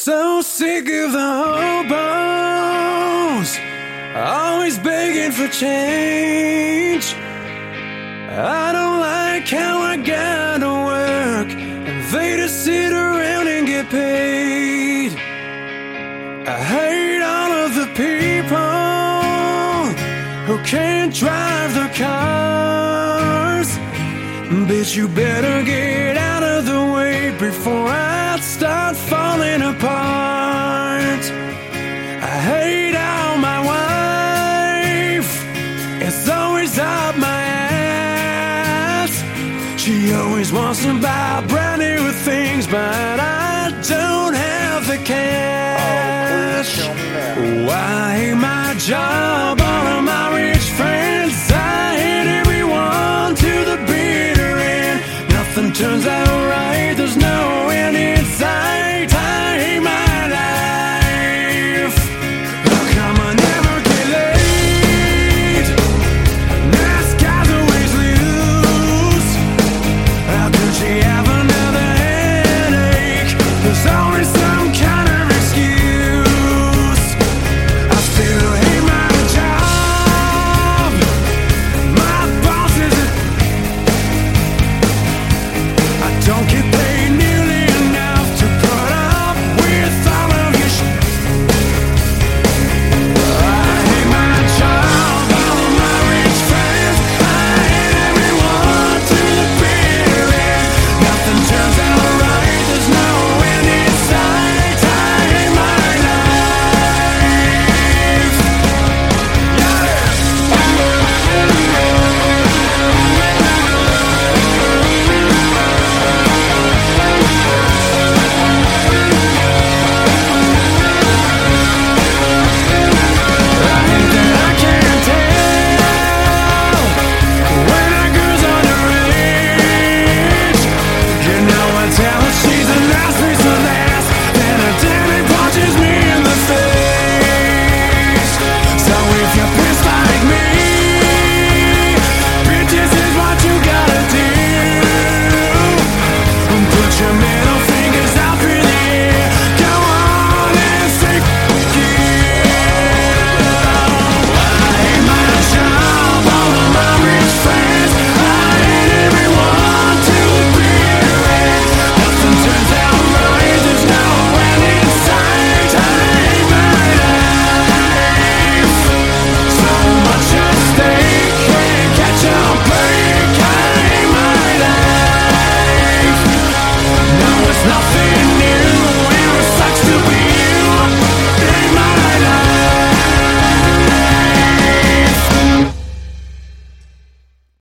So sick of the hobos, always begging for change. I don't like how I gotta work and they just sit around and get paid. I hate all of the people who can't drive their cars. Bitch, you better get out of the way before I start falling apart. I hate how my wife is always up my ass. She always wants to buy brand new things, but I don't have the cash. Oh, please tell me now. Oh, I hate my job.